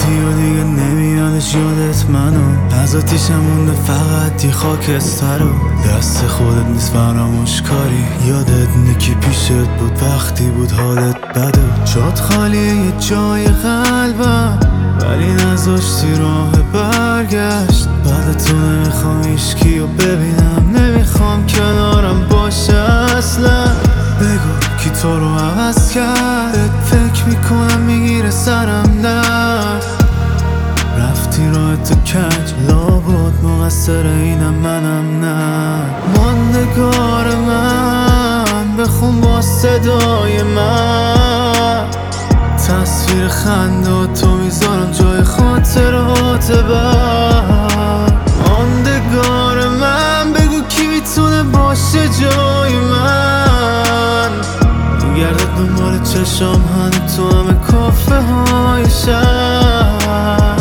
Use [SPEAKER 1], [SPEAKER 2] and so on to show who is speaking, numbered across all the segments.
[SPEAKER 1] رفتی و دیگه نمیادش یادت منو، از آتیشم مونده فقط یه خاکستر و دست خودت نیست فراموش کاری. یادت نیکی پیشت بود وقتی بود حالت بده، جات خالیه یه جای قلبم ولی نذاشتی راه برگشت. بعد تو نمیخوام هیچکی رو ببینم، نمیخوام کنارم باشه اصلا. بگو کی تو رو عوض کرد، فکر میکنم میگیره سرم درد. رفتی راه تو کج لابد مقصر اینم منم نه. ماندگار من بخون با صدای من، تصویر خنده و تو میذارم جای خاطرات بد. ماندگار من بگو کی میتونه باشه جای من، میگرده دنبال چشام هنو تو همه کافه های شهر.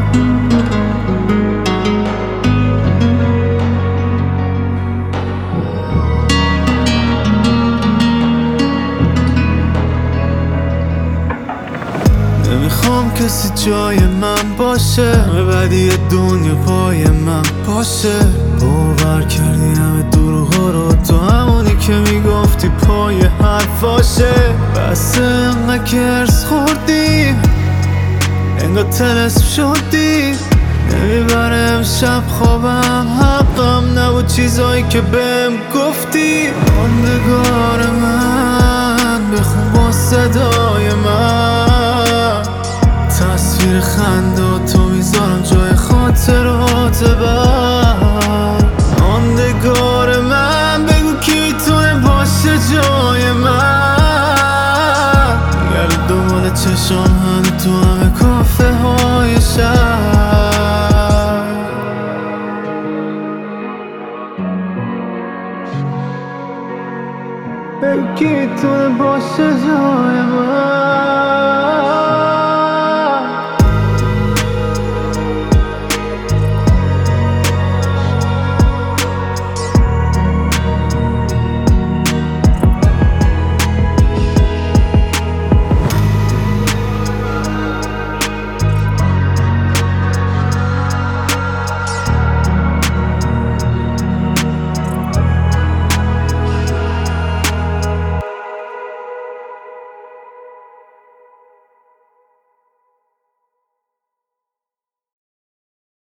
[SPEAKER 1] نمیخوام کسی جای من باشه، بعدی دنیا پای من باشه. باور کردی همه دروغا رو، تو همونی که میگفتی پای حرفاشه. بس انقدر که ارس خوردیم انگار طلسم شدی، نمیبره امشب خوابم، حقم نبود چیزایی که بهم گفتی. ماندگار من بخون با صدای من، تصویر خنده و تو میذارم جای خاطرات بد.